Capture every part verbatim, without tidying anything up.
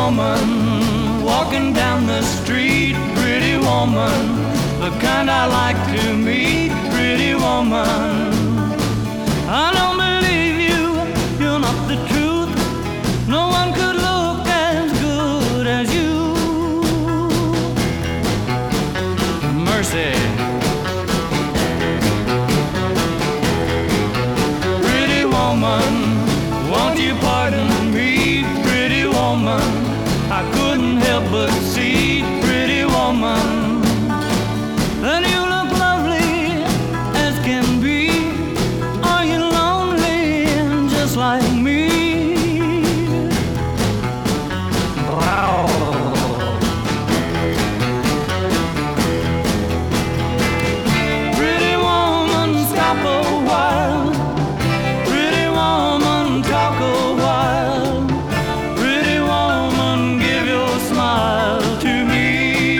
woman walking down the street, pretty woman, the kind I like to meet, pretty woman. I don't believe you, you're not the truth. No one could look as good as you. Mercy. Pretty woman, won't you pardon me, pretty woman? I couldn't help but see, pretty woman, that you look lovely as can be. Are you lonely just like me? Pretty woman, stop a while. Pretty woman, talk a while. Pretty woman, give your smile to me.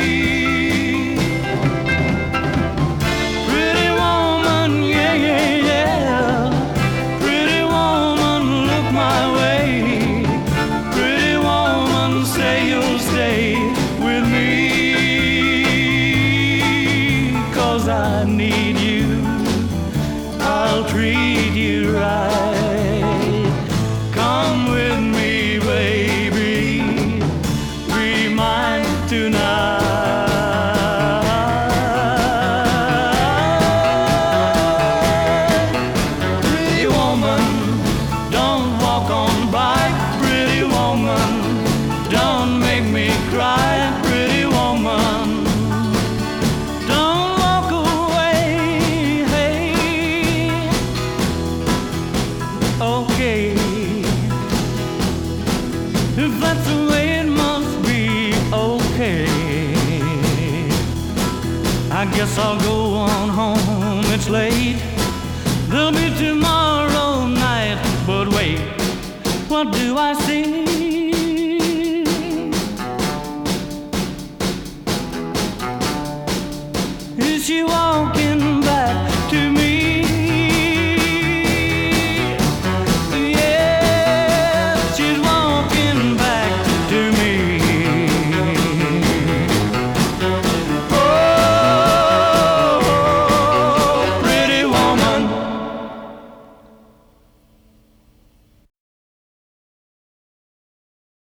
Pretty woman, yeah, yeah, yeah. Pretty woman, look my way. Pretty woman, say you'll stay with me. 'Cause I need you, I'll treat you right. Come with me, baby, be mine tonight. Pretty woman, don't walk on by. Pretty woman, don't make me cry. Pretty woman, don't walk away. Hey, okay, if that's the way it must be, okay. I guess I'll go on home, it's late. There'll be tomorrow night, but wait, what do I see?